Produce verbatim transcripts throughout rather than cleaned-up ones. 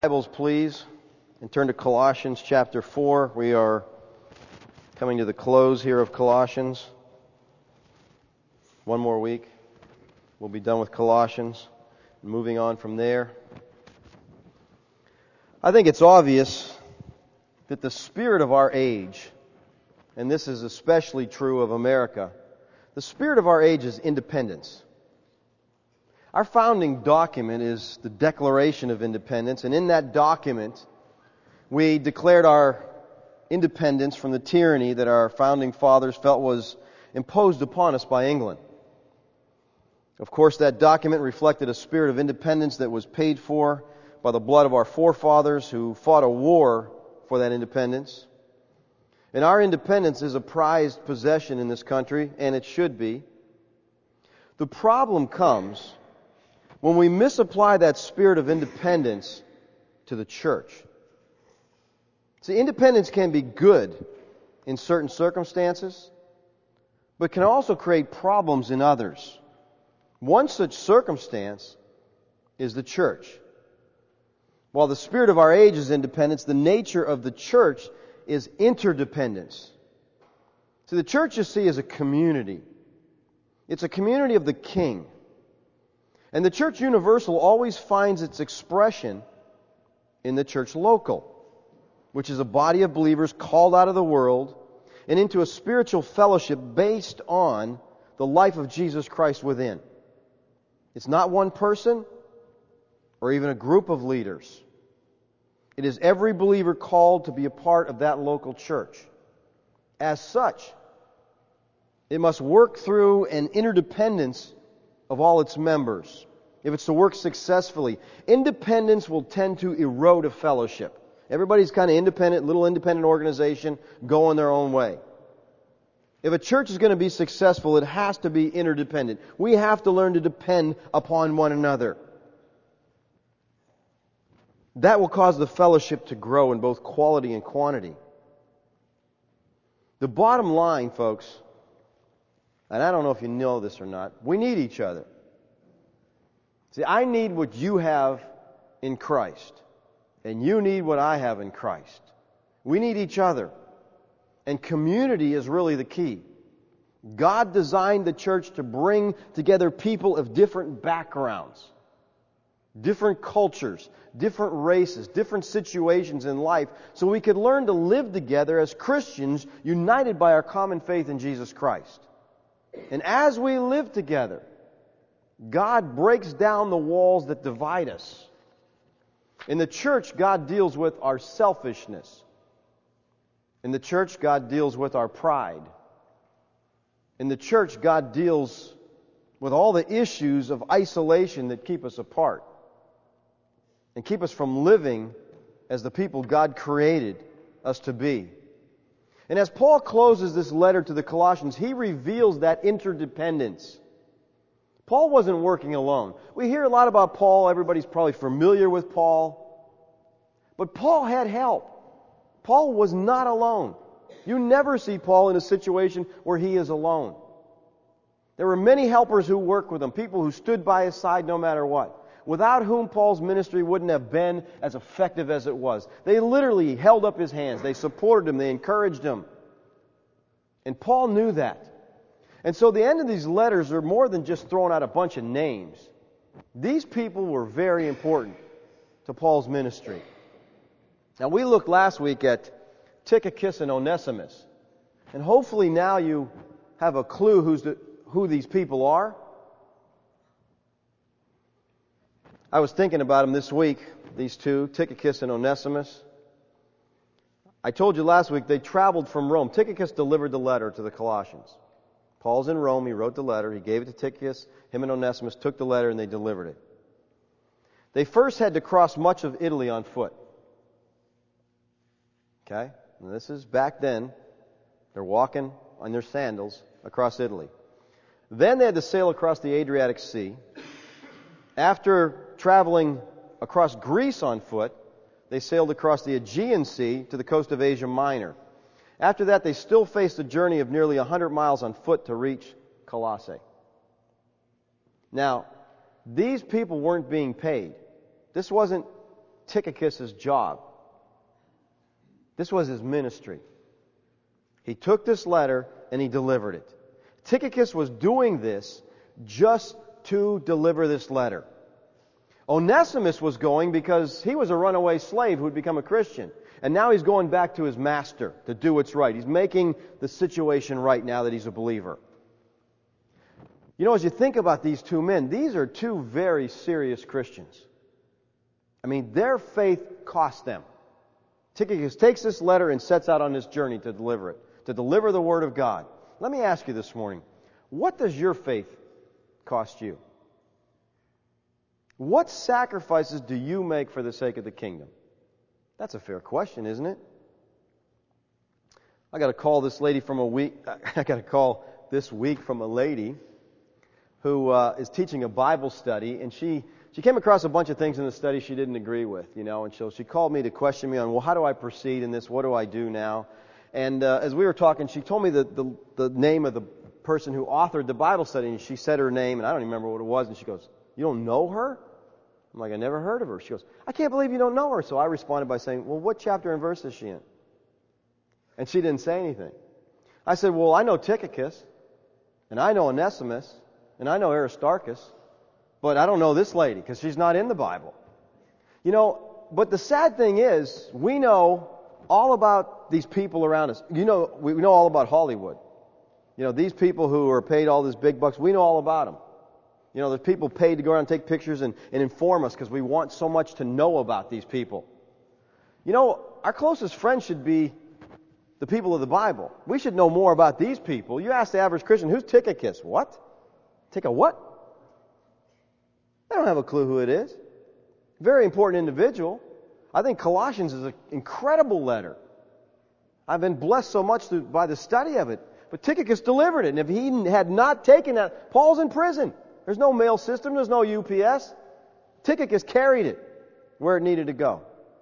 Bibles, please, and turn to Colossians chapter four. We are coming to the close here of Colossians. One more week. We'll be done with Colossians. Moving on from there. I think it's obvious that the spirit of our age, and this is especially true of America, the spirit of our age is independence. Our founding document is the Declaration of Independence, and in that document, we declared our independence from the tyranny that our founding fathers felt was imposed upon us by England. Of course, that document reflected a spirit of independence that was paid for by the blood of our forefathers who fought a war for that independence. And our independence is a prized possession in this country, and it should be. The problem comes when we misapply that spirit of independence to the church. See, independence can be good in certain circumstances, but can also create problems in others. One such circumstance is the church. While the spirit of our age is independence, the nature of the church is interdependence. So the church, you see, is a community. It's a community of the King. And the church universal always finds its expression in the church local, which is a body of believers called out of the world and into a spiritual fellowship based on the life of Jesus Christ within. It's not one person or even a group of leaders. It is every believer called to be a part of that local church. As such, it must work through an interdependence of all its members. If it's to work successfully, independence will tend to erode a fellowship. Everybody's kind of independent, little independent organization, going their own way. If a church is going to be successful, it has to be interdependent. We have to learn to depend upon one another. That will cause the fellowship to grow in both quality and quantity. The bottom line, folks, and I don't know if you know this or not, we need each other. See, I need what you have in Christ, and you need what I have in Christ. We need each other. And community is really the key. God designed the church to bring together people of different backgrounds, different cultures, different races, different situations in life, so we could learn to live together as Christians united by our common faith in Jesus Christ. And as we live together, God breaks down the walls that divide us. In the church, God deals with our selfishness. In the church, God deals with our pride. In the church, God deals with all the issues of isolation that keep us apart and keep us from living as the people God created us to be. And as Paul closes this letter to the Colossians, he reveals that interdependence. Paul wasn't working alone. We hear a lot about Paul. Everybody's probably familiar with Paul. But Paul had help. Paul was not alone. You never see Paul in a situation where he is alone. There were many helpers who worked with him, people who stood by his side no matter what, without whom Paul's ministry wouldn't have been as effective as it was. They literally held up his hands. They supported him. They encouraged him. And Paul knew that. And so the end of these letters are more than just throwing out a bunch of names. These people were very important to Paul's ministry. Now, we looked last week at Tychicus and Onesimus. And hopefully now you have a clue who's the, who these people are. I was thinking about them this week, these two, Tychicus and Onesimus. I told you last week they traveled from Rome. Tychicus delivered the letter to the Colossians. Paul's in Rome. He wrote the letter. He gave it to Tychicus. Him and Onesimus took the letter and they delivered it. They first had to cross much of Italy on foot. Okay? And this is back then. They're walking on their sandals across Italy. Then they had to sail across the Adriatic Sea. After traveling across Greece on foot, they sailed across the Aegean Sea to the coast of Asia Minor. After that, they still faced a journey of nearly one hundred miles on foot to reach Colossae. Now, these people weren't being paid. This wasn't Tychicus' job. This was his ministry. He took this letter and he delivered it. Tychicus was doing this just to deliver this letter. Onesimus was going because he was a runaway slave who had become a Christian. And now he's going back to his master to do what's right. He's making the situation right now that he's a believer. You know, as you think about these two men, these are two very serious Christians. I mean, their faith cost them. Tychicus takes this letter and sets out on this journey to deliver it, to deliver the Word of God. Let me ask you this morning, what does your faith cost you? What sacrifices do you make for the sake of the kingdom? That's a fair question, isn't it? I got a call this lady from a week. I got a call this week from a lady who uh, is teaching a Bible study, and she she came across a bunch of things in the study she didn't agree with, you know, and so she called me to question me on, well, how do I proceed in this? What do I do now? And uh, as we were talking, she told me the, the the name of the person who authored the Bible study, and she said her name, and I don't even remember what it was, and she goes, "You don't know her?" I'm like, "I never heard of her." She goes, "I can't believe you don't know her." So I responded by saying, "Well, what chapter and verse is she in?" And she didn't say anything. I said, "Well, I know Tychicus, and I know Onesimus, and I know Aristarchus, but I don't know this lady because she's not in the Bible." You know, but the sad thing is, we know all about these people around us. You know, we know all about Hollywood. You know, these people who are paid all these big bucks, we know all about them. You know, there's people paid to go around and take pictures and, and inform us because we want so much to know about these people. You know, our closest friends should be the people of the Bible. We should know more about these people. You ask the average Christian, who's Tychicus? What? Take a what? They don't have a clue who it is. Very important individual. I think Colossians is an incredible letter. I've been blessed so much through, by the study of it. But Tychicus delivered it. And if he had not taken that, Paul's in prison. There's no mail system. There's no U P S. Tychicus carried it where it needed to go.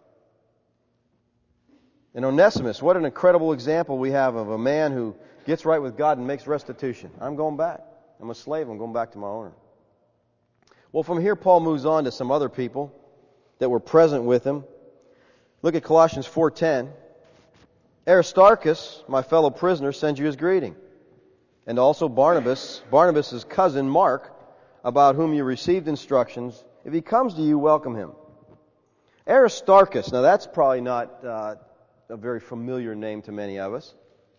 And Onesimus, what an incredible example we have of a man who gets right with God and makes restitution. I'm going back. I'm a slave. I'm going back to my owner. Well, from here, Paul moves on to some other people that were present with him. Look at Colossians four ten. Aristarchus, my fellow prisoner, sends you his greeting. And also Barnabas, Barnabas' cousin Mark, about whom you received instructions. If he comes to you, welcome him. Aristarchus, now that's probably not uh, a very familiar name to many of us.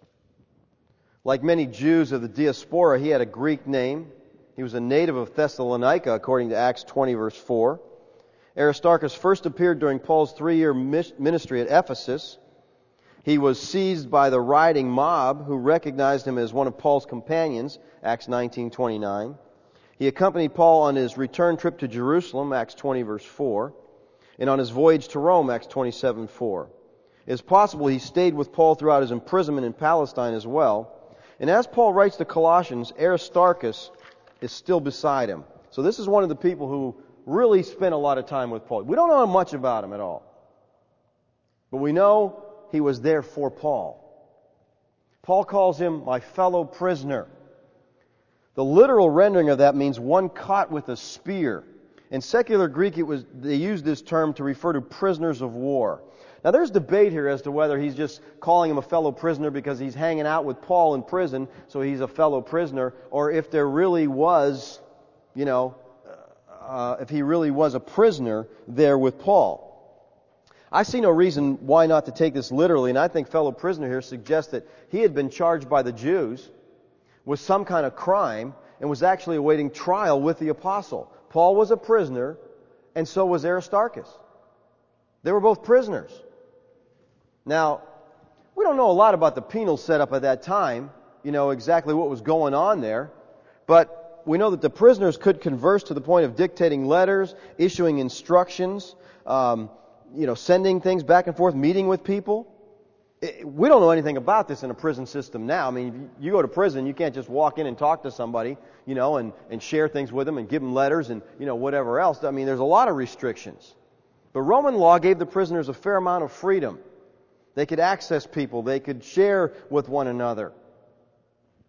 Like many Jews of the diaspora, he had a Greek name. He was a native of Thessalonica, according to Acts twenty, verse four. Aristarchus first appeared during Paul's three-year ministry at Ephesus. He was seized by the rioting mob, who recognized him as one of Paul's companions, Acts nineteen twenty-nine. He accompanied Paul on his return trip to Jerusalem, Acts twenty, verse four, and on his voyage to Rome, Acts twenty-seven, four. It's possible he stayed with Paul throughout his imprisonment in Palestine as well. And as Paul writes to Colossians, Aristarchus is still beside him. So this is one of the people who really spent a lot of time with Paul. We don't know much about him at all. But we know he was there for Paul. Paul calls him my fellow prisoner. The literal rendering of that means one caught with a spear. In secular Greek, it was they used this term to refer to prisoners of war. Now there's debate here as to whether he's just calling him a fellow prisoner because he's hanging out with Paul in prison, so he's a fellow prisoner, or if there really was, you know, uh, if he really was a prisoner there with Paul. I see no reason why not to take this literally, and I think fellow prisoner here suggests that he had been charged by the Jews with some kind of crime and was actually awaiting trial with the apostle. Paul was a prisoner, and so was Aristarchus. They were both prisoners. Now, we don't know a lot about the penal setup at that time, you know, exactly what was going on there, but we know that the prisoners could converse to the point of dictating letters, issuing instructions, um, you know, sending things back and forth, meeting with people. We don't know anything about this in a prison system now. I mean, you go to prison, you can't just walk in and talk to somebody, you know, and, and share things with them and give them letters and, you know, whatever else. I mean, there's a lot of restrictions. But Roman law gave the prisoners a fair amount of freedom. They could access people. They could share with one another.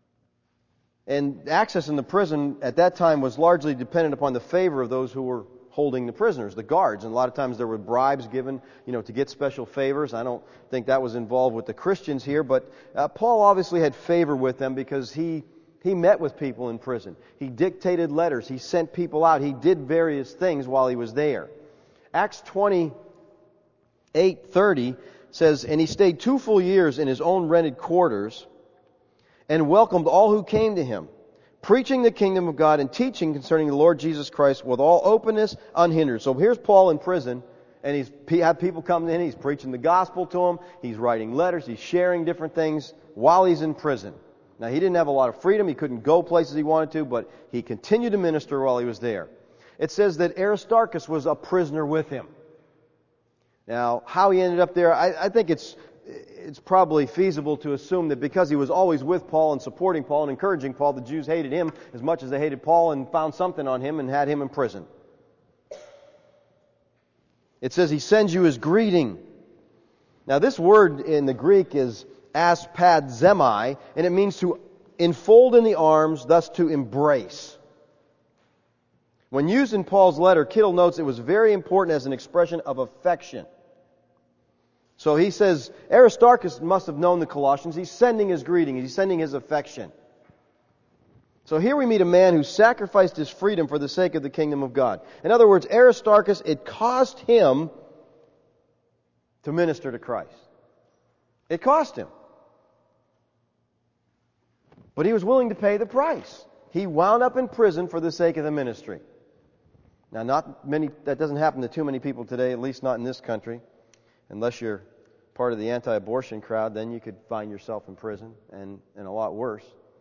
And access in the prison at that time was largely dependent upon the favor of those who were holding the prisoners, the guards. And a lot of times there were bribes given, you know, to get special favors. I don't think that was involved with the Christians here, but uh, Paul obviously had favor with them because he he met with people in prison. He dictated letters. He sent people out. He did various things while he was there. Acts twenty-eight thirty says, "And he stayed two full years in his own rented quarters and welcomed all who came to him, preaching the kingdom of God and teaching concerning the Lord Jesus Christ with all openness, unhindered." So here's Paul in prison, and he's he had people coming in. He's preaching the gospel to them. He's writing letters. He's sharing different things while he's in prison. Now, he didn't have a lot of freedom. He couldn't go places he wanted to, but he continued to minister while he was there. It says that Aristarchus was a prisoner with him. Now, how he ended up there, I, I think it's it's probably feasible to assume that because he was always with Paul and supporting Paul and encouraging Paul, the Jews hated him as much as they hated Paul and found something on him and had him in prison. It says he sends you his greeting. Now, this word in the Greek is aspadzemai, and it means to enfold in the arms, thus to embrace. When used in Paul's letter, Kittle notes it was very important as an expression of affection. So he says, Aristarchus must have known the Colossians. He's sending his greeting. He's sending his affection. So here we meet a man who sacrificed his freedom for the sake of the kingdom of God. In other words, Aristarchus, it cost him to minister to Christ. It cost him. But he was willing to pay the price. He wound up in prison for the sake of the ministry. Now, not many, that doesn't happen to too many people today, at least not in this country. Unless you're part of the anti-abortion crowd, then you could find yourself in prison, and, and a lot worse.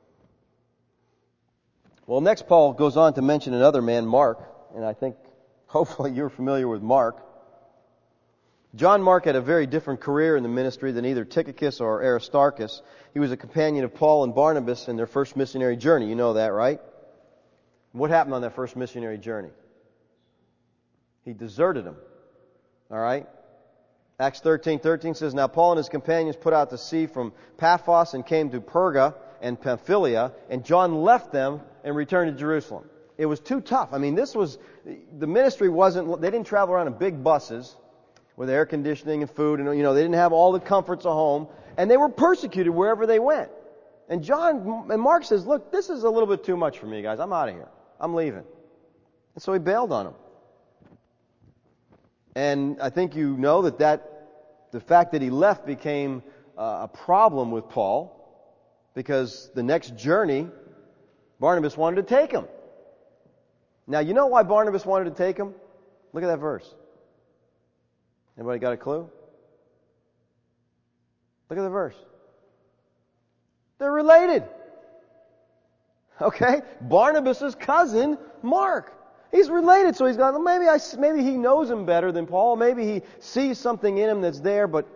Well, next Paul goes on to mention another man, Mark, and I think hopefully you're familiar with Mark. John Mark had a very different career in the ministry than either Tychicus or Aristarchus. He was a companion of Paul and Barnabas in their first missionary journey. You know that, right? What happened on that first missionary journey? He deserted them. All right? Acts thirteen thirteen says, "Now Paul and his companions put out to sea from Paphos and came to Perga and Pamphylia, and John left them and returned to Jerusalem." It was too tough. I mean, this was, the ministry wasn't, they didn't travel around in big buses with air conditioning and food, and you know, they didn't have all the comforts of home, and they were persecuted wherever they went. And John and Mark says, "Look, this is a little bit too much for me, guys. I'm out of here. I'm leaving." And so he bailed on them. And I think you know that, that the fact that he left became uh, a problem with Paul, because the next journey, Barnabas wanted to take him. Now, you know why Barnabas wanted to take him? Look at that verse. Anybody got a clue? Look at the verse. They're related. Okay? Barnabas' cousin, Mark. He's related, so he's got, maybe I, maybe he knows him better than Paul. Maybe he sees something in him that's there, but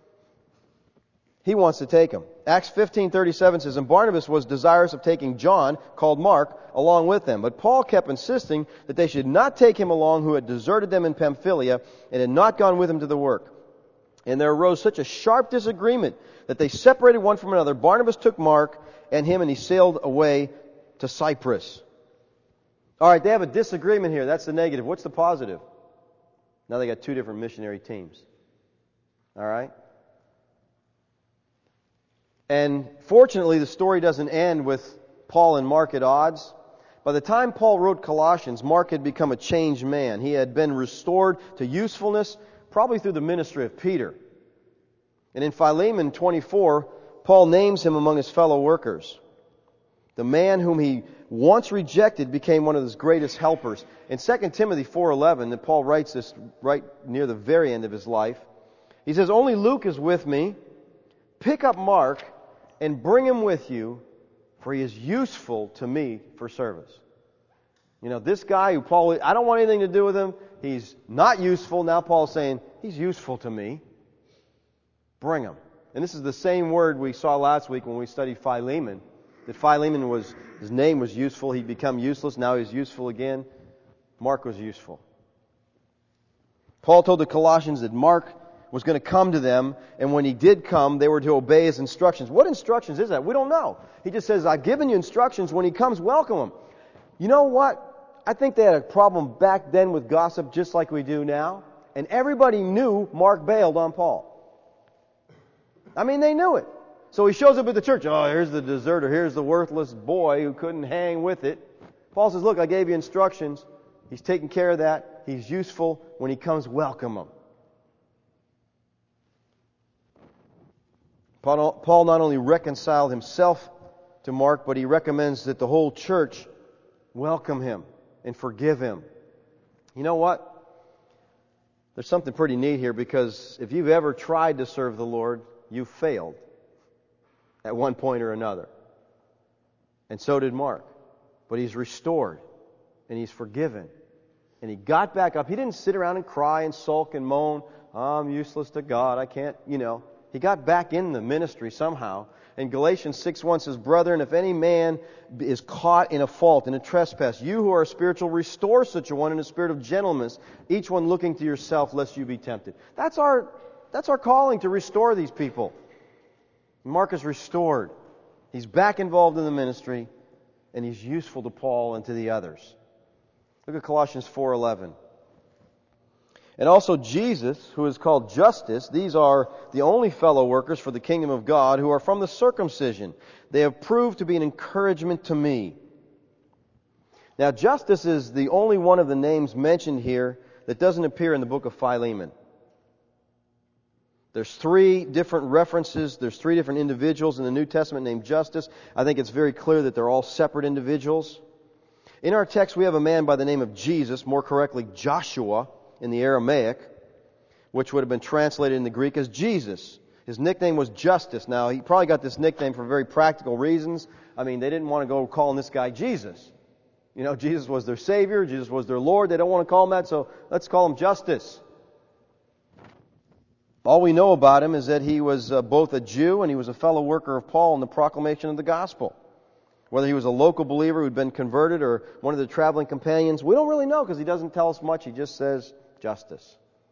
he wants to take him. Acts fifteen thirty-seven says, "And Barnabas was desirous of taking John, called Mark, along with them. But Paul kept insisting that they should not take him along, who had deserted them in Pamphylia and had not gone with him to the work. And there arose such a sharp disagreement that they separated one from another. Barnabas took Mark and him, and he sailed away to Cyprus." All right, they have a disagreement here. That's the negative. What's the positive? Now they got two different missionary teams. All right? And fortunately, the story doesn't end with Paul and Mark at odds. By the time Paul wrote Colossians, Mark had become a changed man. He had been restored to usefulness, probably through the ministry of Peter. And in Philemon twenty-four, Paul names him among his fellow workers. The man whom he once rejected became one of his greatest helpers. In Second Timothy four eleven, that Paul writes this right near the very end of his life, he says, "Only Luke is with me. Pick up Mark and bring him with you, for he is useful to me for service." You know, this guy who Paul, I don't want anything to do with him. He's not useful. Now Paul's saying, he's useful to me. Bring him. And this is the same word we saw last week when we studied Philemon. That Philemon was, his name was useful. He'd become useless. Now he's useful again. Mark was useful. Paul told the Colossians that Mark was going to come to them, and when he did come, they were to obey his instructions. What instructions is that? We don't know. He just says, "I've given you instructions. When he comes, welcome him." You know what? I think they had a problem back then with gossip just like we do now. And everybody knew Mark bailed on Paul. I mean, they knew it. So he shows up at the church. Oh, here's the deserter. Here's the worthless boy who couldn't hang with it. Paul says, look, I gave you instructions. He's taking care of that. He's useful. When he comes, welcome him. Paul not only reconciled himself to Mark, but he recommends that the whole church welcome him and forgive him. You know what? There's something pretty neat here, because if you've ever tried to serve the Lord, you've failed at one point or another. And so did Mark. But he's restored and he's forgiven. And he got back up. He didn't sit around and cry and sulk and moan, oh, I'm useless to God, I can't, you know. He got back in the ministry somehow. And Galatians six one says, Brethren, if any man is caught in a fault, in a trespass, you who are spiritual, restore such a one in a spirit of gentleness, each one looking to yourself, lest you be tempted. That's our, that's our calling, to restore these people. Mark is restored. He's back involved in the ministry, and he's useful to Paul and to the others. Look at Colossians four eleven. And also Jesus, who is called Justus, these are the only fellow workers for the kingdom of God who are from the circumcision. They have proved to be an encouragement to me. Now, Justus is the only one of the names mentioned here that doesn't appear in the book of Philemon. There's three different references, there's three different individuals in the New Testament named Justus. I think it's very clear that they're all separate individuals. In our text, we have a man by the name of Jesus, more correctly Joshua, in the Aramaic, which would have been translated in the Greek as Jesus. His nickname was Justus. Now, he probably got this nickname for very practical reasons. I mean, they didn't want to go calling this guy Jesus. You know, Jesus was their Savior, Jesus was their Lord. They don't want to call him that, so let's call him Justus. All we know about him is that he was uh, both a Jew and he was a fellow worker of Paul in the proclamation of the gospel. Whether he was a local believer who'd been converted or one of the traveling companions, we don't really know, because he doesn't tell us much. He just says Justus.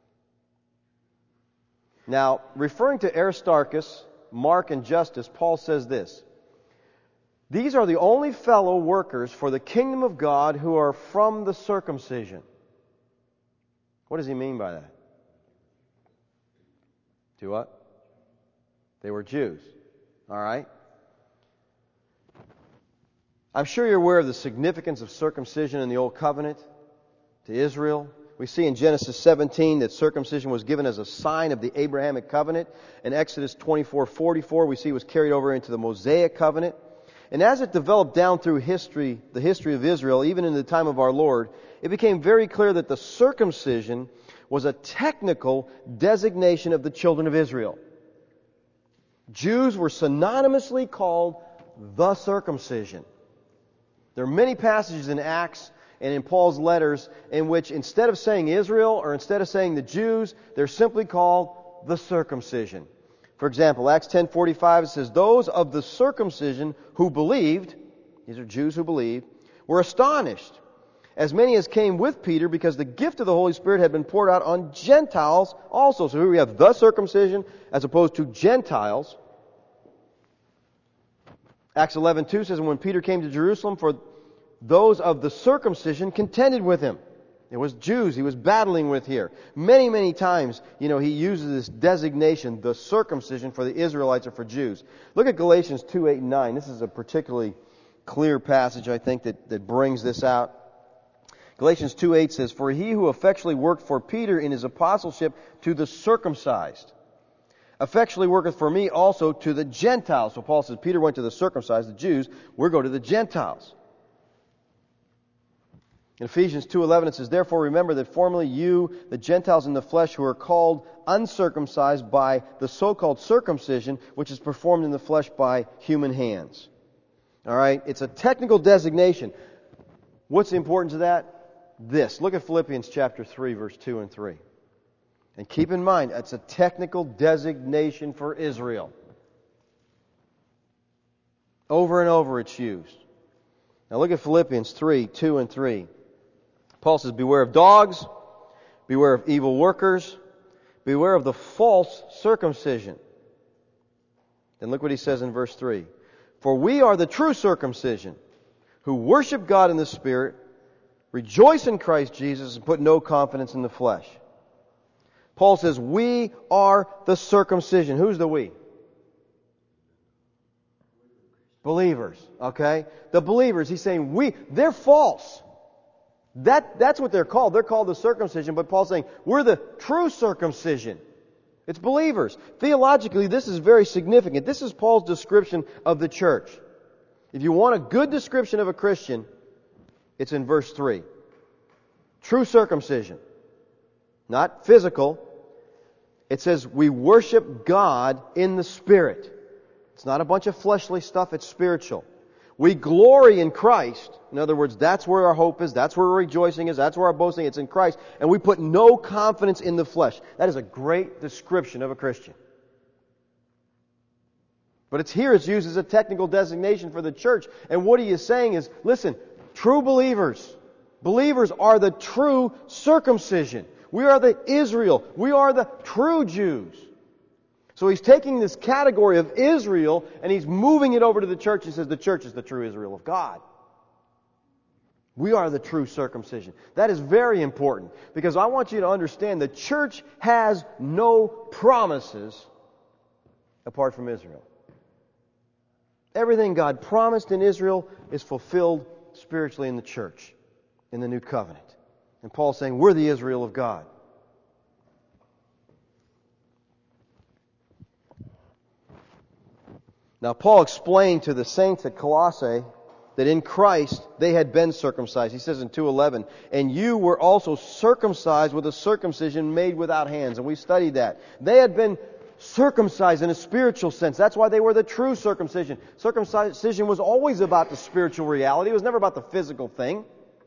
Now, referring to Aristarchus, Mark, and Justus, Paul says this: these are the only fellow workers for the kingdom of God who are from the circumcision. What does he mean by that? To what? They were Jews. All right? I'm sure you're aware of the significance of circumcision in the Old Covenant to Israel. We see in Genesis seventeen that circumcision was given as a sign of the Abrahamic covenant. In Exodus twenty-four forty-four, we see it was carried over into the Mosaic covenant. And as it developed down through history, the history of Israel, even in the time of our Lord, it became very clear that the circumcision was a technical designation of the children of Israel. Jews were synonymously called the circumcision. There are many passages in Acts and in Paul's letters in which instead of saying Israel or instead of saying the Jews, they're simply called the circumcision. For example, Acts ten forty-five, it says, those of the circumcision who believed, these are Jews who believed, were astonished, as many as came with Peter, because the gift of the Holy Spirit had been poured out on Gentiles also. So here we have the circumcision as opposed to Gentiles. Acts eleven two says, and when Peter came to Jerusalem, for those of the circumcision contended with him. It was Jews he was battling with here. Many, many times, you know, he uses this designation, the circumcision, for the Israelites or for Jews. Look at Galatians two, eight, and nine. This is a particularly clear passage, I think, that, that brings this out. Galatians two, eight says, for he who effectually worked for Peter in his apostleship to the circumcised, effectually worketh for me also to the Gentiles. So Paul says, Peter went to the circumcised, the Jews, we're going to the Gentiles. In Ephesians two eleven it says, therefore remember that formerly you, the Gentiles in the flesh, who are called uncircumcised by the so-called circumcision, which is performed in the flesh by human hands. All right? It's a technical designation. What's the importance of that? This. Look at Philippians chapter three, verse two and three. And keep in mind, it's a technical designation for Israel. Over and over it's used. Now look at Philippians three, two and three. Paul says, beware of dogs, beware of evil workers, beware of the false circumcision. Then look what he says in verse three. For we are the true circumcision, who worship God in the Spirit, Rejoice in Christ Jesus and put no confidence in the flesh. Paul says, we are the circumcision. Who's the we? Believers, okay? The believers, he's saying we, they're false. That, that's what they're called. They're called the circumcision, but Paul's saying we're the true circumcision. It's believers. Theologically, this is very significant. This is Paul's description of the church. If you want a good description of a Christian, it's in verse three. True circumcision. Not physical. It says we worship God in the Spirit. It's not a bunch of fleshly stuff, it's spiritual. We glory in Christ. In other words, that's where our hope is, that's where our rejoicing is, that's where our boasting is, it's in Christ. And we put no confidence in the flesh. That is a great description of a Christian. But it's here, it's used as a technical designation for the church. And what he is saying is, listen, true believers, believers are the true circumcision. We are the Israel. We are the true Jews. So he's taking this category of Israel and he's moving it over to the church. He says the church is the true Israel of God. We are the true circumcision. That is very important because I want you to understand the church has no promises apart from Israel. Everything God promised in Israel is fulfilled spiritually in the church, in the new covenant. And Paul's saying we're the Israel of God. Now, Paul explained to the saints at Colossae that in Christ they had been circumcised. He says in two eleven, and you were also circumcised with a circumcision made without hands. And we studied that. They had been circumcised in a spiritual sense. That's why they were the true circumcision. Circumcision was always about the spiritual reality. It was never about the physical thing.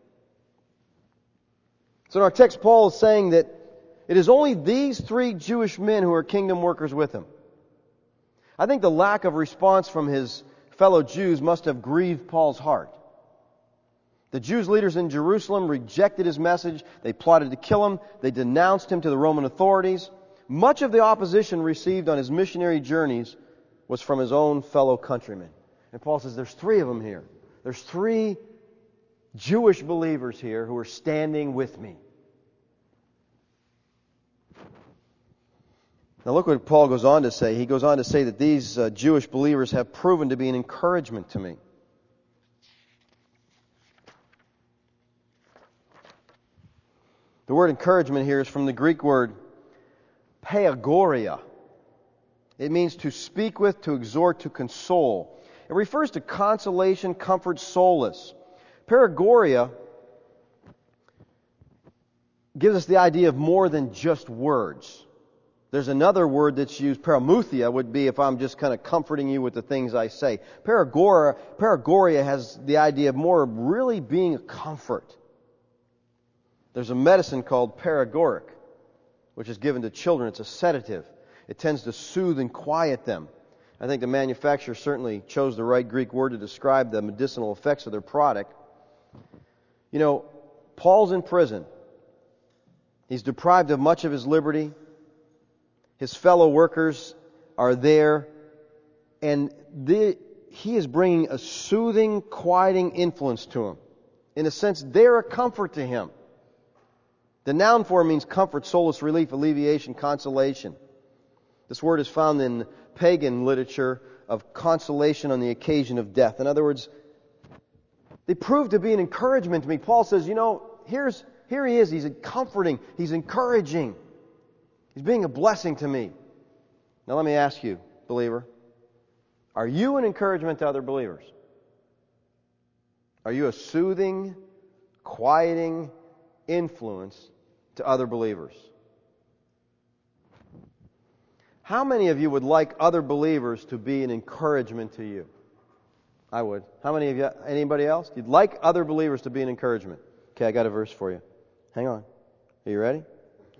So in our text, Paul is saying that it is only these three Jewish men who are kingdom workers with him. I think the lack of response from his fellow Jews must have grieved Paul's heart. The Jews leaders in Jerusalem rejected his message. They plotted to kill him. They denounced him to the Roman authorities. Much of the opposition received on his missionary journeys was from his own fellow countrymen. And Paul says there's three of them here. There's three Jewish believers here who are standing with me. Now look what Paul goes on to say. He goes on to say that these uh, Jewish believers have proven to be an encouragement to me. The word encouragement here is from the Greek word paegoria. It means to speak with, to exhort, to console. It refers to consolation, comfort, solace. Paegoria gives us the idea of more than just words. There's another word that's used, paramuthia, would be if I'm just kind of comforting you with the things I say. Paegoria, paegoria has the idea of more really being a comfort. There's a medicine called paregoric, which is given to children. It's a sedative. It tends to soothe and quiet them. I think the manufacturer certainly chose the right Greek word to describe the medicinal effects of their product. You know, Paul's in prison. He's deprived of much of his liberty. His fellow workers are there, and the, he is bringing a soothing, quieting influence to them. In a sense, they're a comfort to him. The noun form means comfort, solace, relief, alleviation, consolation. This word is found in pagan literature of consolation on the occasion of death. In other words, they prove to be an encouragement to me. Paul says, you know, here's here he is. He's comforting. He's encouraging. He's being a blessing to me. Now let me ask you, believer, are you an encouragement to other believers? Are you a soothing, quieting influence to other believers? How many of you would like other believers to be an encouragement to you? I would. How many of you? Anybody else? You'd like other believers to be an encouragement. Okay, I got a verse for you. Hang on. Are you ready?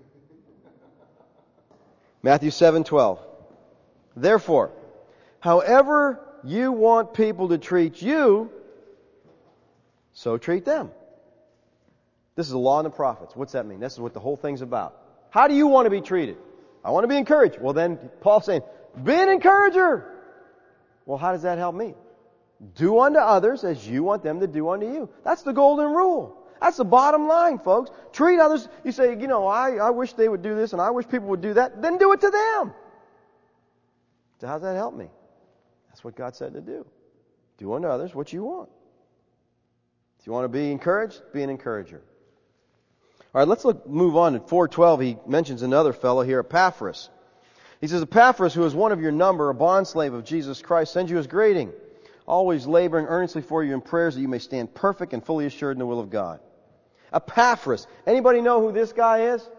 Matthew seven twelve. Therefore, however you want people to treat you, so treat them. This is the law and the prophets. What's that mean? This is what the whole thing's about. How do you want to be treated? I want to be encouraged. Well then, Paul's saying, be an encourager. Well, how does that help me? Do unto others as you want them to do unto you. That's the golden rule. That's the bottom line, folks. Treat others. You say, you know, I, I wish they would do this and I wish people would do that. Then do it to them. So how does that help me? That's what God said to do. Do unto others what you want. If you want to be encouraged, be an encourager. All right, let's look, move on. At four twelve, he mentions another fellow here, Epaphras. He says, Epaphras, who is one of your number, a bondslave of Jesus Christ, sends you his greeting, always laboring earnestly for you in prayers that you may stand perfect and fully assured in the will of God. Epaphras. Anybody know who this guy is?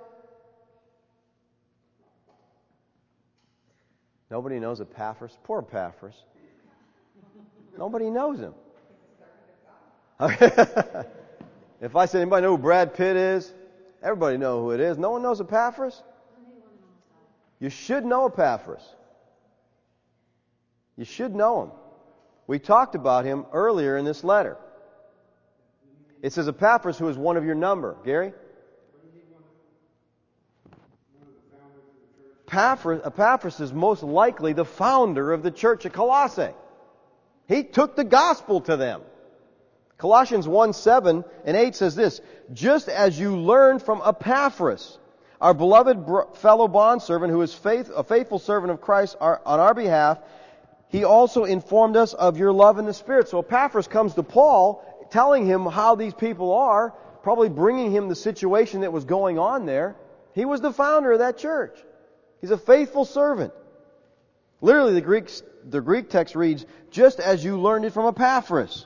Nobody knows Epaphras? Poor Epaphras. Nobody knows him. If I said, anybody know who Brad Pitt is? Everybody know who it is. No one knows Epaphras? You should know Epaphras. You should know him. We talked about him earlier in this letter. It says Epaphras, who is one of your number. Gary? Epaphras, Epaphras is most likely the founder of the church at Colossae. He took the gospel to them. Colossians one, seven and eight says this, just as you learned from Epaphras, our beloved bro- fellow bondservant, who is faith, a faithful servant of Christ our, on our behalf, he also informed us of your love in the Spirit. So Epaphras comes to Paul, telling him how these people are, probably bringing him the situation that was going on there. He was the founder of that church. He's a faithful servant. Literally, the Greek, the Greek text reads, just as you learned it from Epaphras.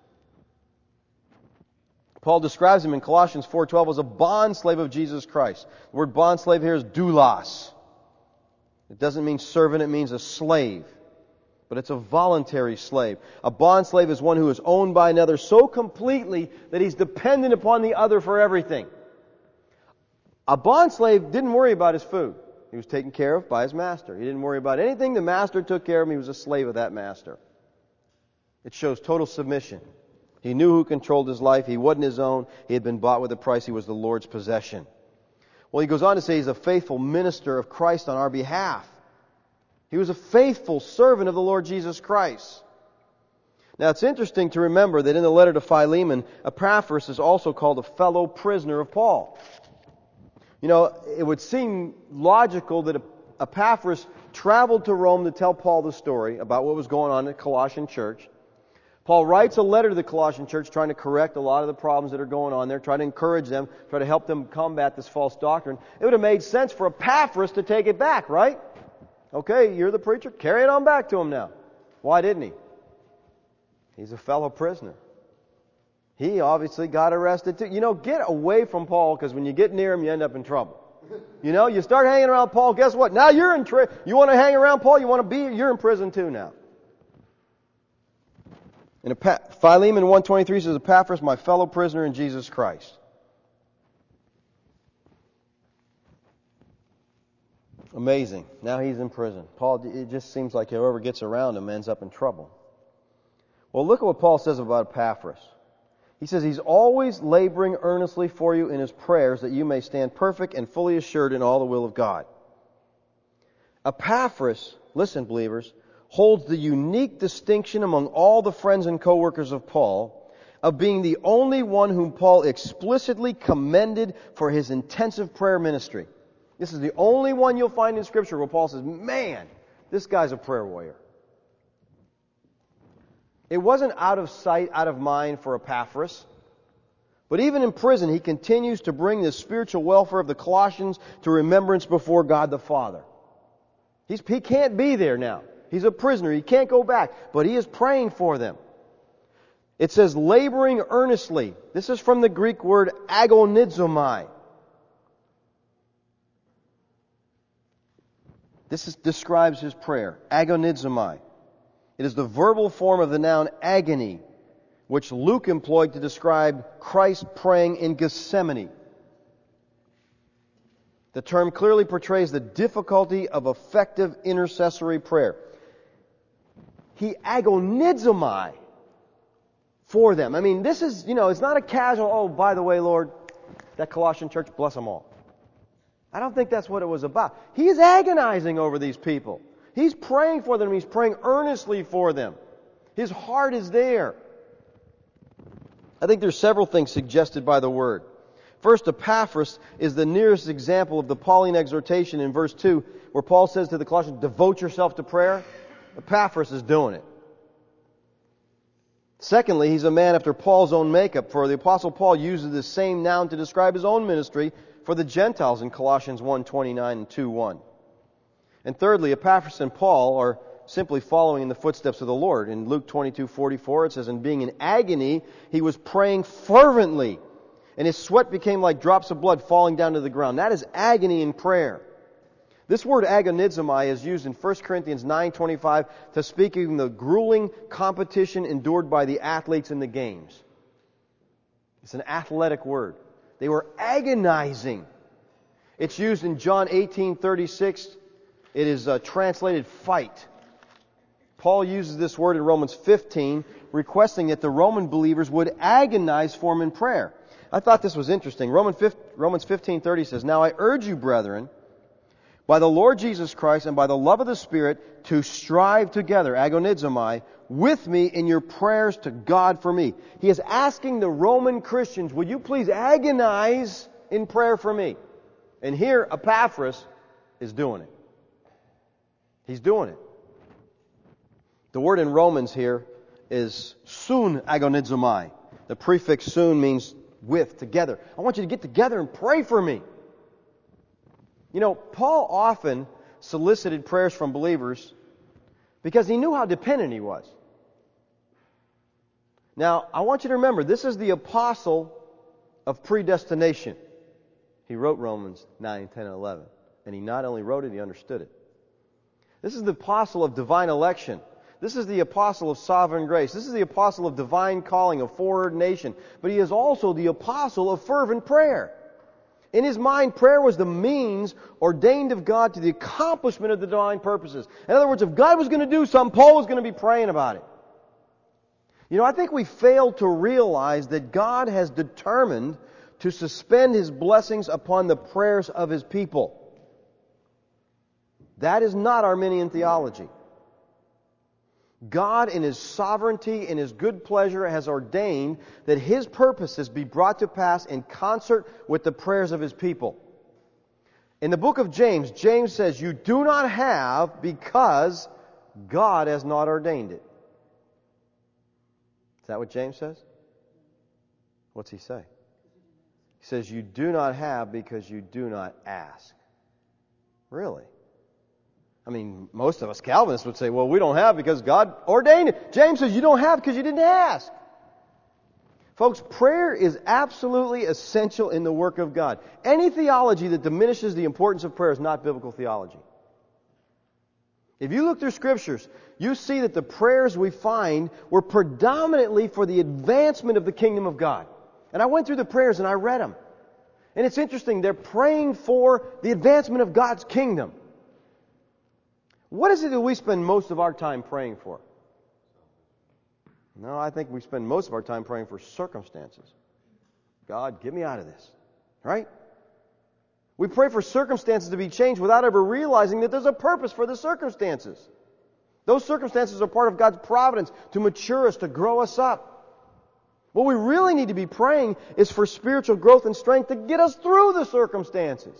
Paul describes him in Colossians four twelve as a bondslave of Jesus Christ. The word bondslave here is doulos. It doesn't mean servant, it means a slave. But it's a voluntary slave. A bondslave is one who is owned by another so completely that he's dependent upon the other for everything. A bondslave didn't worry about his food. He was taken care of by his master. He didn't worry about anything. The master took care of him. He was a slave of that master. It shows total submission. He knew who controlled his life. He wasn't his own. He had been bought with a price. He was the Lord's possession. Well, he goes on to say he's a faithful minister of Christ on our behalf. He was a faithful servant of the Lord Jesus Christ. Now, it's interesting to remember that in the letter to Philemon, Epaphras is also called a fellow prisoner of Paul. You know, it would seem logical that Epaphras traveled to Rome to tell Paul the story about what was going on in the Colossian church. Paul writes a letter to the Colossian church trying to correct a lot of the problems that are going on there, try to encourage them, try to help them combat this false doctrine. It would have made sense for Epaphras to take it back, right? Okay, you're the preacher, carry it on back to him now. Why didn't he? He's a fellow prisoner. He obviously got arrested too. You know, get away from Paul, because when you get near him, you end up in trouble. You know, you start hanging around Paul, guess what? Now you're in tri- You want to hang around Paul, you want to be, you're in prison too now. In Philemon one twenty-three says, Epaphras, my fellow prisoner in Jesus Christ. Amazing. Now he's in prison. Paul, it just seems like whoever gets around him ends up in trouble. Well, look at what Paul says about Epaphras. He says he's always laboring earnestly for you in his prayers that you may stand perfect and fully assured in all the will of God. Epaphras, listen, believers, holds the unique distinction among all the friends and co-workers of Paul of being the only one whom Paul explicitly commended for his intensive prayer ministry. This is the only one you'll find in Scripture where Paul says, man, this guy's a prayer warrior. It wasn't out of sight, out of mind for Epaphras. But even in prison, he continues to bring the spiritual welfare of the Colossians to remembrance before God the Father. He's, he can't be there now. He's a prisoner. He can't go back. But he is praying for them. It says, laboring earnestly. This is from the Greek word agonizomai. This is, describes his prayer. Agonizomai. It is the verbal form of the noun agony, which Luke employed to describe Christ praying in Gethsemane. The term clearly portrays the difficulty of effective intercessory prayer. He agonizomai for them. I mean, this is, you know, it's not a casual, oh, by the way, Lord, that Colossian church, bless them all. I don't think that's what it was about. He's agonizing over these people. He's praying for them. He's praying earnestly for them. His heart is there. I think there's several things suggested by the word. First, Epaphras is the nearest example of the Pauline exhortation in verse two, where Paul says to the Colossians, devote yourself to prayer. Epaphras is doing it. Secondly, he's a man after Paul's own makeup, for the Apostle Paul uses the same noun to describe his own ministry for the Gentiles in Colossians one twenty-nine and two one. And thirdly, Epaphras and Paul are simply following in the footsteps of the Lord. In Luke twenty-two forty-four, it says, and being in agony, he was praying fervently, and his sweat became like drops of blood falling down to the ground. That is agony in prayer. This word agonizomai is used in First Corinthians nine twenty-five to speak of the grueling competition endured by the athletes in the games. It's an athletic word. They were agonizing. It's used in John eighteen thirty-six. It is uh, translated fight. Paul uses this word in Romans fifteen, requesting that the Roman believers would agonize for him in prayer. I thought this was interesting. Romans fifteen thirty says, now I urge you, brethren, by the Lord Jesus Christ and by the love of the Spirit, to strive together, agonizomai, with me in your prayers to God for me. He is asking the Roman Christians, would you please agonize in prayer for me? And here Epaphras is doing it. He's doing it. The word in Romans here is soon agonizomai. The prefix soon means with, together. I want you to get together and pray for me. You know, Paul often solicited prayers from believers because he knew how dependent he was. Now, I want you to remember, this is the apostle of predestination. He wrote Romans nine, ten, and eleven. And he not only wrote it, he understood it. This is the apostle of divine election. This is the apostle of sovereign grace. This is the apostle of divine calling, of foreordination. But he is also the apostle of fervent prayer. In his mind, prayer was the means ordained of God to the accomplishment of the divine purposes. In other words, if God was going to do something, Paul was going to be praying about it. You know, I think we fail to realize that God has determined to suspend His blessings upon the prayers of His people. That is not Arminian theology. God, in His sovereignty and His good pleasure, has ordained that His purposes be brought to pass in concert with the prayers of His people. In the book of James, James says, you do not have because God has not ordained it. Is that what James says? What's he say? He says, you do not have because you do not ask. Really? I mean, most of us Calvinists would say, well, we don't have because God ordained it. James says you don't have because you didn't ask. Folks, prayer is absolutely essential in the work of God. Any theology that diminishes the importance of prayer is not biblical theology. If you look through Scriptures, you see that the prayers we find were predominantly for the advancement of the kingdom of God. And I went through the prayers and I read them. And it's interesting, they're praying for the advancement of God's kingdom. What is it that we spend most of our time praying for? No, I think we spend most of our time praying for circumstances. God, get me out of this. Right? We pray for circumstances to be changed without ever realizing that there's a purpose for the circumstances. Those circumstances are part of God's providence to mature us, to grow us up. What we really need to be praying is for spiritual growth and strength to get us through the circumstances.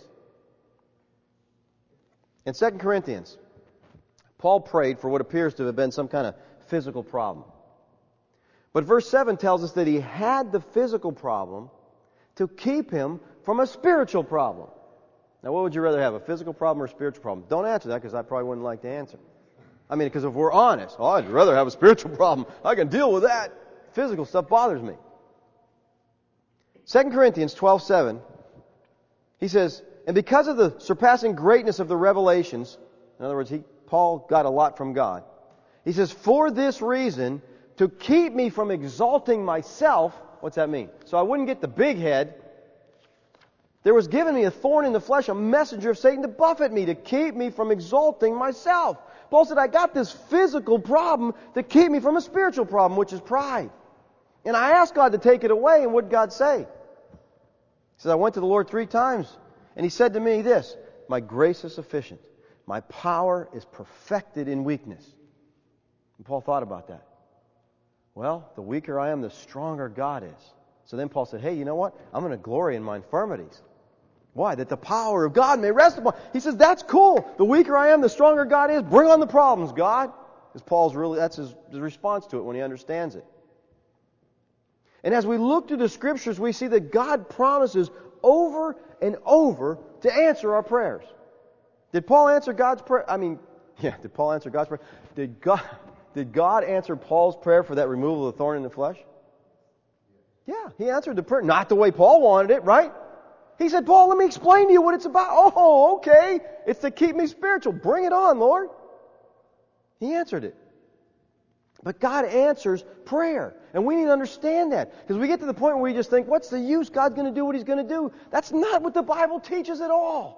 In Second Corinthians, Paul prayed for what appears to have been some kind of physical problem. But verse seven tells us that he had the physical problem to keep him from a spiritual problem. Now, what would you rather have, a physical problem or a spiritual problem? Don't answer that because I probably wouldn't like to answer. I mean, because if we're honest, oh, I'd rather have a spiritual problem. I can deal with that. Physical stuff bothers me. Second Corinthians twelve seven, he says, and because of the surpassing greatness of the revelations, in other words, he Paul got a lot from God. He says, for this reason, to keep me from exalting myself, what's that mean? So I wouldn't get the big head. There was given me a thorn in the flesh, a messenger of Satan to buffet me, to keep me from exalting myself. Paul said, I got this physical problem to keep me from a spiritual problem, which is pride. And I asked God to take it away, and what did God say? He says, I went to the Lord three times, and He said to me this, my grace is sufficient. My power is perfected in weakness. And Paul thought about that. Well, the weaker I am, the stronger God is. So then Paul said, hey, you know what? I'm going to glory in my infirmities. Why? That the power of God may rest upon. He says, that's cool. The weaker I am, the stronger God is. Bring on the problems, God. Because Paul's really, that's his, his response to it when he understands it. And as we look to the Scriptures, we see that God promises over and over to answer our prayers. Did Paul answer God's prayer? I mean, yeah, did Paul answer God's prayer? Did God, did God answer Paul's prayer for that removal of the thorn in the flesh? Yeah, he answered the prayer. Not the way Paul wanted it, right? He said, Paul, let me explain to you what it's about. Oh, okay. It's to keep me spiritual. Bring it on, Lord. He answered it. But God answers prayer. And we need to understand that. Because we get to the point where we just think, what's the use? God's going to do what He's going to do. That's not what the Bible teaches at all.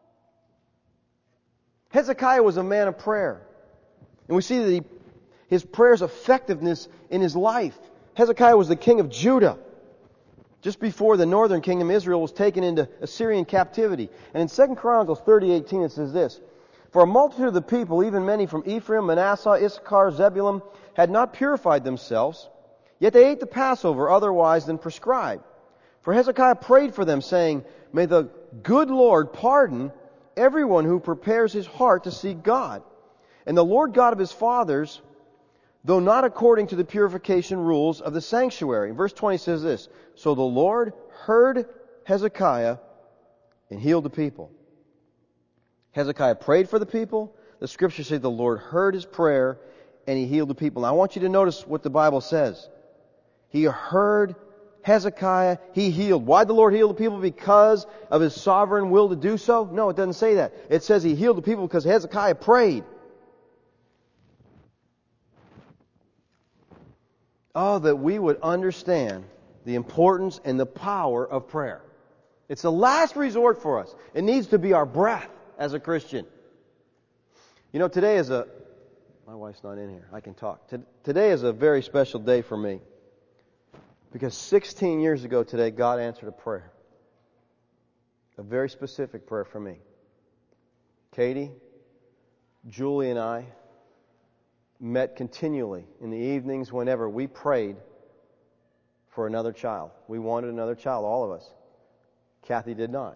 Hezekiah was a man of prayer. And we see that he, his prayer's effectiveness in his life. Hezekiah was the king of Judah, just before the northern kingdom, Israel, was taken into Assyrian captivity. And in Second Chronicles thirty eighteen it says this, for a multitude of the people, even many from Ephraim, Manasseh, Issachar, Zebulun, had not purified themselves, yet they ate the Passover otherwise than prescribed. For Hezekiah prayed for them, saying, may the good Lord pardon everyone who prepares his heart to seek God. And the Lord God of his fathers, though not according to the purification rules of the sanctuary. Verse twenty says this, so the Lord heard Hezekiah and healed the people. Hezekiah prayed for the people. The Scriptures say the Lord heard his prayer and He healed the people. Now I want you to notice what the Bible says. He heard Hezekiah, He healed. Why did the Lord heal the people? Because of His sovereign will to do so? No, it doesn't say that. It says He healed the people because Hezekiah prayed. Oh, that we would understand the importance and the power of prayer. It's the last resort for us. It needs to be our breath as a Christian. You know, today is a... My wife's not in here. I can talk. Today is a very special day for me. Because sixteen years ago today, God answered a prayer. A very specific prayer for me. Katie, Julie, and I met continually in the evenings whenever we prayed for another child. We wanted another child, all of us. Kathy did not.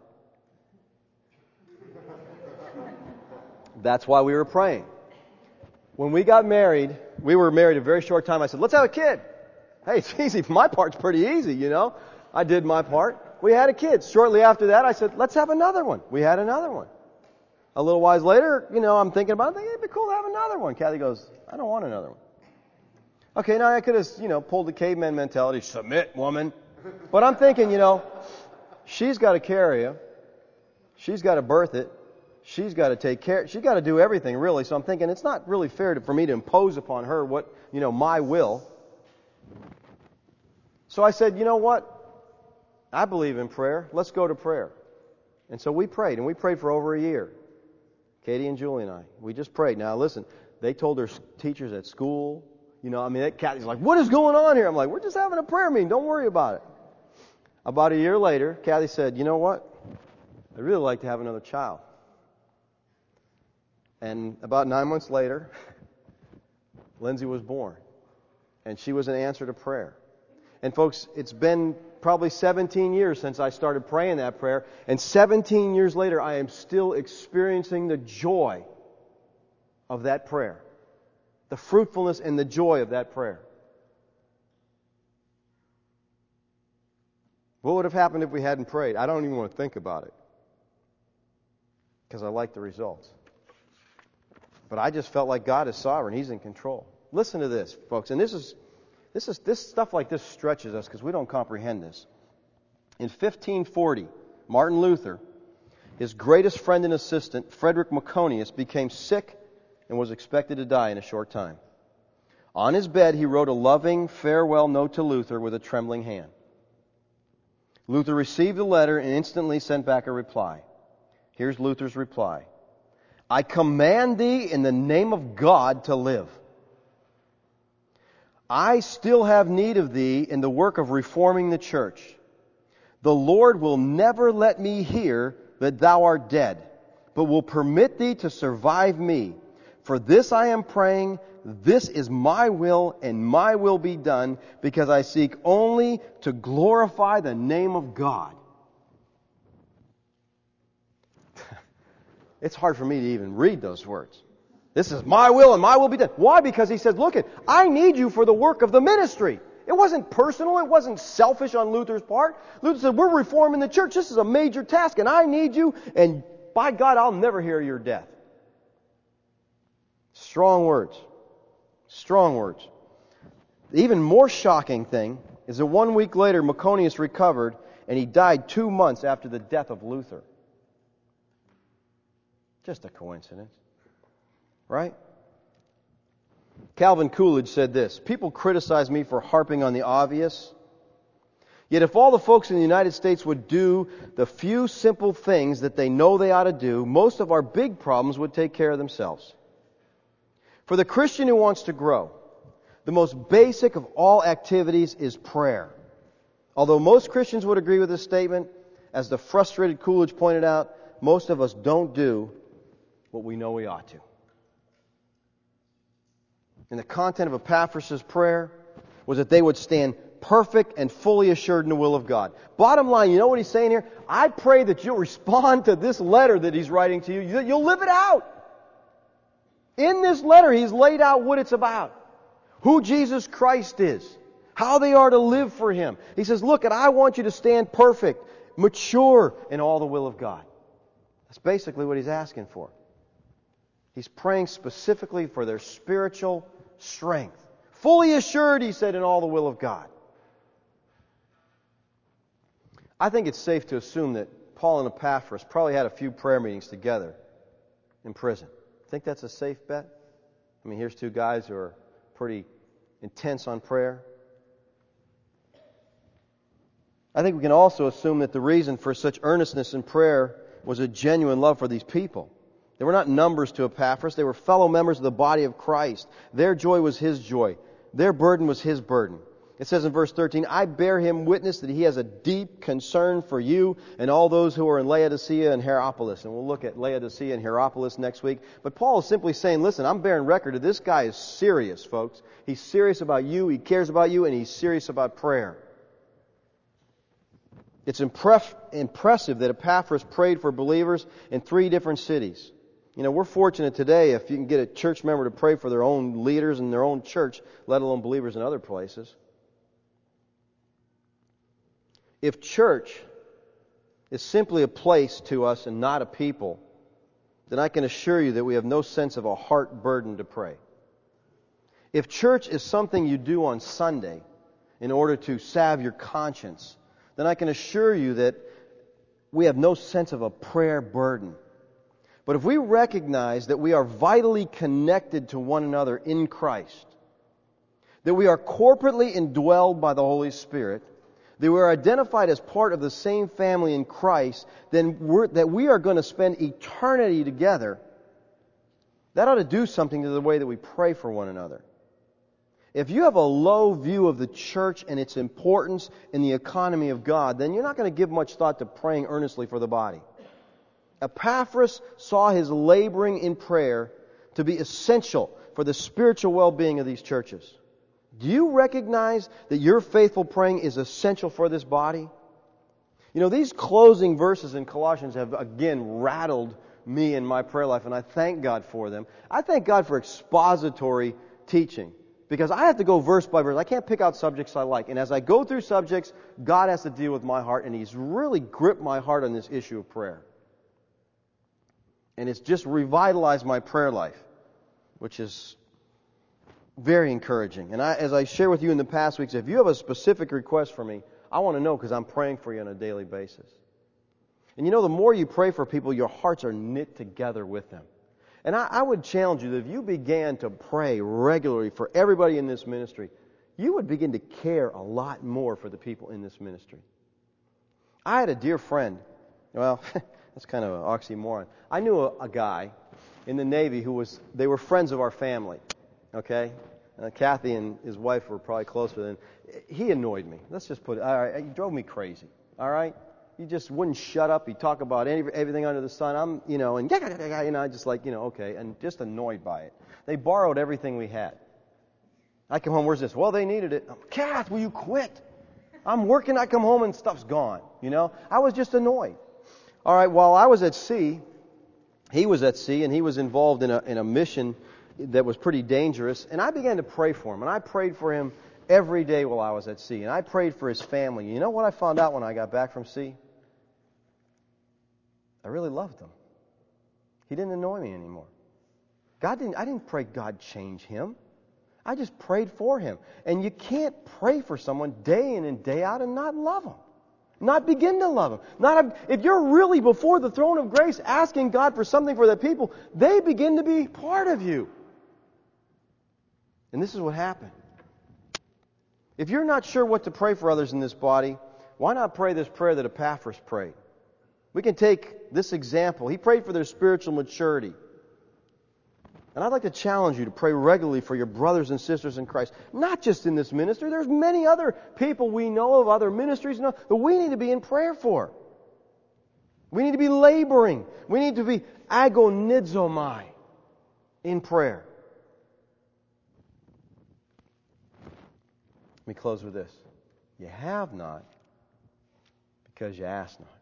That's why we were praying. When we got married, we were married a very short time. I said, let's have a kid. Hey, it's easy. My part's pretty easy, you know. I did my part. We had a kid. Shortly after that, I said, let's have another one. We had another one. A little while later, you know, I'm thinking about it. I think it'd be cool to have another one. Kathy goes, I don't want another one. Okay, now I could have, you know, pulled the caveman mentality, submit, woman. But I'm thinking, you know, she's got to carry you. She's got to birth it. She's got to take care. She's got to do everything, really. So I'm thinking it's not really fair to, for me to impose upon her what, you know, my will. So I said, you know what? I believe in prayer. Let's go to prayer. And so we prayed, and we prayed for over a year. Katie and Julie and I. We just prayed. Now listen, they told their teachers at school, you know, I mean, that Kathy's like, what is going on here? I'm like, we're just having a prayer meeting. Don't worry about it. About a year later, Kathy said, you know what? I'd really like to have another child. And about nine months later, Lindsay was born. And she was an answer to prayer. And folks, it's been probably seventeen years since I started praying that prayer. And seventeen years later, I am still experiencing the joy of that prayer. The fruitfulness and the joy of that prayer. What would have happened if we hadn't prayed? I don't even want to think about it. Because I like the results. But I just felt like God is sovereign. He's in control. Listen to this, folks. And this is this is this stuff like this stretches us because we don't comprehend this. In fifteen forty, Martin Luther, his greatest friend and assistant, Frederick Maconius, became sick and was expected to die in a short time. On his bed, he wrote a loving farewell note to Luther with a trembling hand. Luther received the letter and instantly sent back a reply. Here's Luther's reply. I command thee in the name of God to live. I still have need of thee in the work of reforming the church. The Lord will never let me hear that thou art dead, but will permit thee to survive me. For this I am praying, this is my will, and my will be done, because I seek only to glorify the name of God. It's hard for me to even read those words. This is my will and my will be done. Why? Because he says, look, it, I need you for the work of the ministry. It wasn't personal. It wasn't selfish on Luther's part. Luther said, we're reforming the church. This is a major task, and I need you, and by God, I'll never hear your death. Strong words. Strong words. The even more shocking thing is that one week later, Maconius recovered, and he died two months after the death of Luther. Just a coincidence. Right? Calvin Coolidge said this, people criticize me for harping on the obvious. Yet if all the folks in the United States would do the few simple things that they know they ought to do, most of our big problems would take care of themselves. For the Christian who wants to grow, the most basic of all activities is prayer. Although most Christians would agree with this statement, as the frustrated Coolidge pointed out, most of us don't do what we know we ought to. And the content of Epaphras' prayer was that they would stand perfect and fully assured in the will of God. Bottom line, you know what he's saying here? I pray that you'll respond to this letter that he's writing to you, that you'll live it out. In this letter, he's laid out what it's about. Who Jesus Christ is. How they are to live for Him. He says, look, and I want you to stand perfect, mature in all the will of God. That's basically what he's asking for. He's praying specifically for their spiritual strength. Fully assured, he said, in all the will of God. I think it's safe to assume that Paul and Epaphras probably had a few prayer meetings together in prison. Think that's a safe bet? I mean, here's two guys who are pretty intense on prayer. I think we can also assume that the reason for such earnestness in prayer was a genuine love for these people. They were not numbers to Epaphras. They were fellow members of the body of Christ. Their joy was his joy. Their burden was his burden. It says in verse thirteen, I bear him witness that he has a deep concern for you and all those who are in Laodicea and Hierapolis. And we'll look at Laodicea and Hierapolis next week. But Paul is simply saying, listen, I'm bearing record that this guy is serious, folks. He's serious about you, he cares about you, and he's serious about prayer. It's impref- impressive that Epaphras prayed for believers in three different cities. You know, we're fortunate today if you can get a church member to pray for their own leaders in their own church, let alone believers in other places. If church is simply a place to us and not a people, then I can assure you that we have no sense of a heart burden to pray. If church is something you do on Sunday in order to salve your conscience, then I can assure you that we have no sense of a prayer burden. But if we recognize that we are vitally connected to one another in Christ, that we are corporately indwelled by the Holy Spirit, that we are identified as part of the same family in Christ, then we're, that we are going to spend eternity together, that ought to do something to the way that we pray for one another. If you have a low view of the church and its importance in the economy of God, then you're not going to give much thought to praying earnestly for the body. Epaphras saw his laboring in prayer to be essential for the spiritual well-being of these churches. Do you recognize that your faithful praying is essential for this body? You know, these closing verses in Colossians have again rattled me in my prayer life, and I thank God for them. I thank God for expository teaching, because I have to go verse by verse. I can't pick out subjects I like. And as I go through subjects, God has to deal with my heart, and He's really gripped my heart on this issue of prayer. And it's just revitalized my prayer life, which is very encouraging. And I, as I share with you in the past weeks, if you have a specific request for me, I want to know, because I'm praying for you on a daily basis. And you know, the more you pray for people, your hearts are knit together with them. And I, I would challenge you that if you began to pray regularly for everybody in this ministry, you would begin to care a lot more for the people in this ministry. I had a dear friend, well, that's kind of an oxymoron. I knew a, a guy in the Navy who was, they were friends of our family, okay? Uh, Kathy and his wife were probably closer than, he annoyed me. Let's just put it, all right, he drove me crazy, all right? he just wouldn't shut up. He'd talk about any, everything under the sun. I'm, you know, and you know, I just like, you know, okay, and just annoyed by it. They borrowed everything we had. I come home, where's this? Well, they needed it. Kath, will you quit? I'm working, I come home and stuff's gone. You know, I was just annoyed. All right, while I was at sea, he was at sea and he was involved in a, in a mission that was pretty dangerous. And I began to pray for him. And I prayed for him every day while I was at sea. And I prayed for his family. You know what I found out when I got back from sea? I really loved him. He didn't annoy me anymore. God didn't, I didn't pray God change him. I just prayed for him. And you can't pray for someone day in and day out and not love them. Not begin to love them. Not if you're really before the throne of grace asking God for something for the people, they begin to be part of you. And this is what happened. If you're not sure what to pray for others in this body, why not pray this prayer that Epaphras prayed? We can take this example. He prayed for their spiritual maturity. And I'd like to challenge you to pray regularly for your brothers and sisters in Christ. Not just in this ministry. There's many other people we know of, other ministries that we need to be in prayer for. We need to be laboring. We need to be agonizomai in prayer. Let me close with this. You have not because you ask not.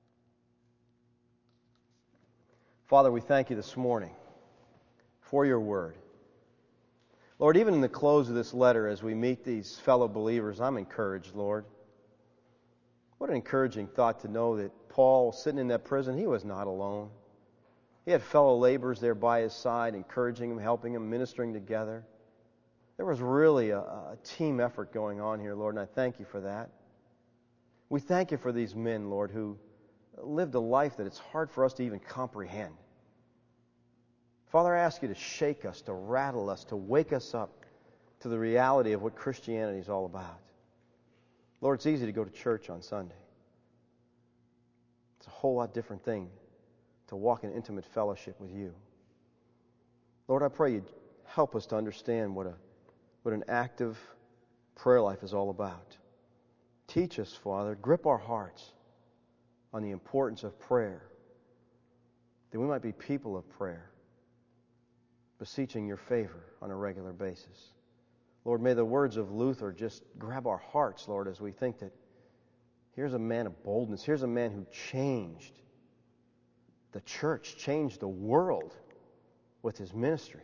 Father, we thank you this morning for your word. Lord, even in the close of this letter, as we meet these fellow believers, I'm encouraged, Lord. What an encouraging thought to know that Paul, sitting in that prison, he was not alone. He had fellow laborers there by his side, encouraging him, helping him, ministering together. There was really a, a team effort going on here, Lord, and I thank you for that. We thank you for these men, Lord, who lived a life that it's hard for us to even comprehend. Father, I ask you to shake us, to rattle us, to wake us up to the reality of what Christianity is all about. Lord, it's easy to go to church on Sunday. It's a whole lot different thing to walk in intimate fellowship with you. Lord, I pray you'd help us to understand what a what an active prayer life is all about. Teach us, Father, grip our hearts on the importance of prayer, that we might be people of prayer, beseeching your favor on a regular basis. Lord, may the words of Luther just grab our hearts, Lord, as we think that here's a man of boldness. Here's a man who changed the church, changed the world with his ministry.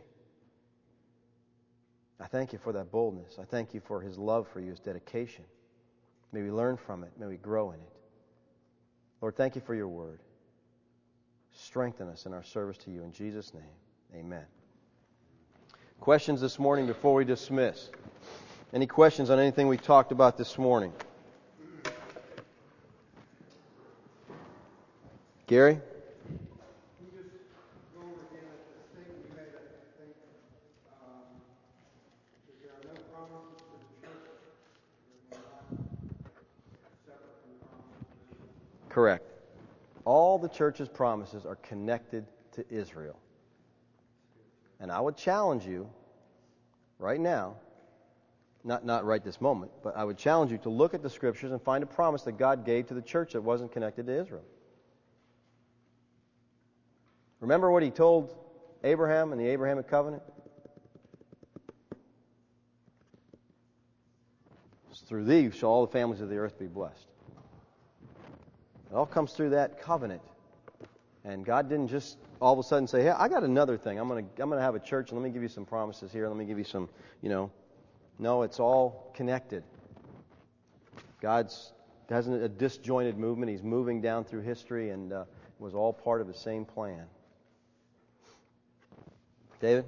I thank you for that boldness. I thank you for his love for you, his dedication. May we learn from it. May we grow in it. Lord, thank you for your word. Strengthen us in our service to you. In Jesus' name, amen. Questions this morning before we dismiss? Any questions on anything we talked about this morning? Gary? Correct. All the church's promises are connected to Israel. And I would challenge you right now, not, not right this moment, but I would challenge you to look at the Scriptures and find a promise that God gave to the church that wasn't connected to Israel. Remember what he told Abraham in the Abrahamic covenant? Through thee shall all the families of the earth be blessed. It all comes through that covenant. And God didn't just all of a sudden say, hey, I got another thing. I'm going to I'm going to have a church, and let me give you some promises here. Let me give you some, you know. No, it's all connected. God's hasn't a disjointed movement. He's moving down through history, and uh, was all part of the same plan. David?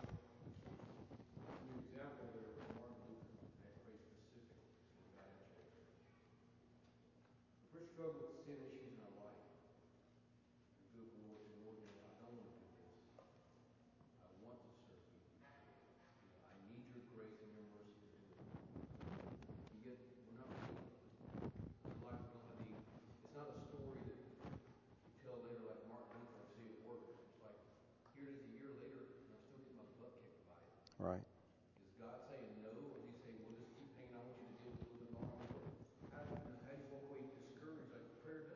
Right. Is God saying no, or is he saying, we'll just keep hanging on with you to deal with a little bit more? How do you, how do you walk away discouraged? Like, prayer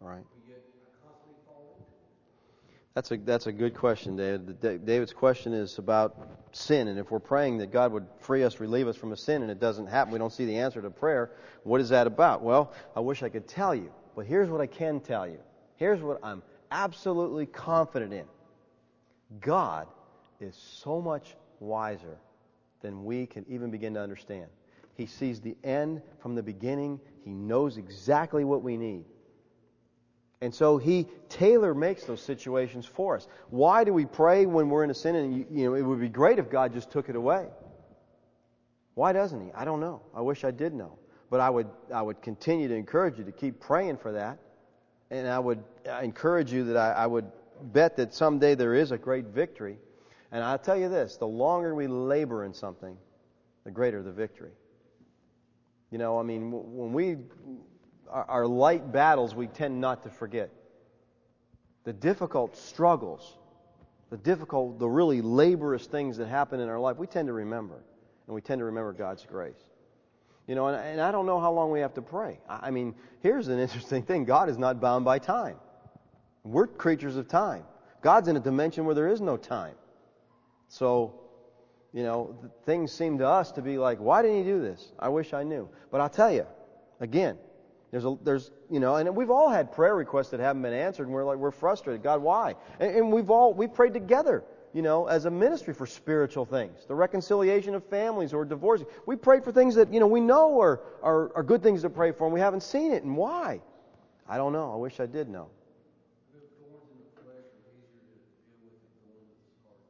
Right. but yet I constantly fall into it. That's a that's a good question, David. The- David's question is about sin, and if we're praying that God would free us, relieve us from a sin, and it doesn't happen, we don't see the answer to prayer. What is that about? Well, I wish I could tell you, but here's what I can tell you. Here's what I'm absolutely confident in. God is so much wiser than we can even begin to understand. He sees the end from the beginning. He knows exactly what we need. And so He tailor makes those situations for us. Why do we pray when we're in a sin? And, you know, it would be great if God just took it away. Why doesn't He? I don't know. I wish I did know. But I would, I would continue to encourage you to keep praying for that. And I would encourage you that I, I would bet that someday there is a great victory. And I'll tell you this, the longer we labor in something, the greater the victory. You know, I mean, when we, our, our light battles, we tend not to forget. The difficult struggles, the difficult, the really laborious things that happen in our life, we tend to remember. And we tend to remember God's grace. You know, and, and I don't know how long we have to pray. I, I mean, here's an interesting thing. God is not bound by time. We're creatures of time. God's in a dimension where there is no time. So, you know, things seem to us to be like, why didn't He do this? I wish I knew. But I'll tell you, again, there's, a, there's, you know, and we've all had prayer requests that haven't been answered, and we're like, we're frustrated. God, why? And, and we've all, we prayed together, you know, as a ministry for spiritual things, the reconciliation of families or divorce. We prayed for things that, you know, we know are, are, are good things to pray for, and we haven't seen it. And why? I don't know. I wish I did know. The thorns in the flesh are easier to deal with than thorns in the heart.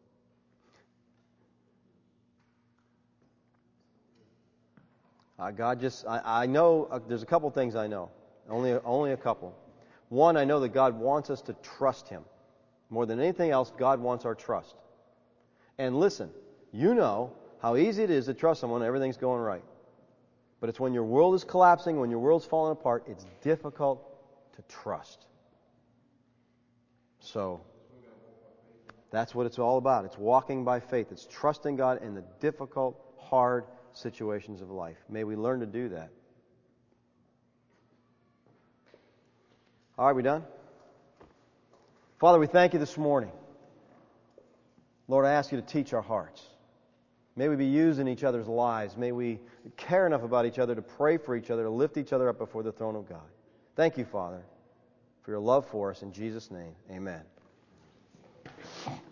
Uh, God just, I, I know, uh, there's a couple things I know. Only, only a couple. One, I know that God wants us to trust Him. More than anything else, God wants our trust. And listen, you know how easy it is to trust someone when everything's going right. But it's when your world is collapsing, when your world's falling apart, it's difficult to trust. So, that's what it's all about. It's walking by faith. It's trusting God in the difficult, hard situations of life. May we learn to do that. All right, we done? Father, we thank You this morning. Lord, I ask You to teach our hearts. May we be used in each other's lives. May we care enough about each other to pray for each other, to lift each other up before the throne of God. Thank You, Father, for Your love for us. In Jesus' name, amen.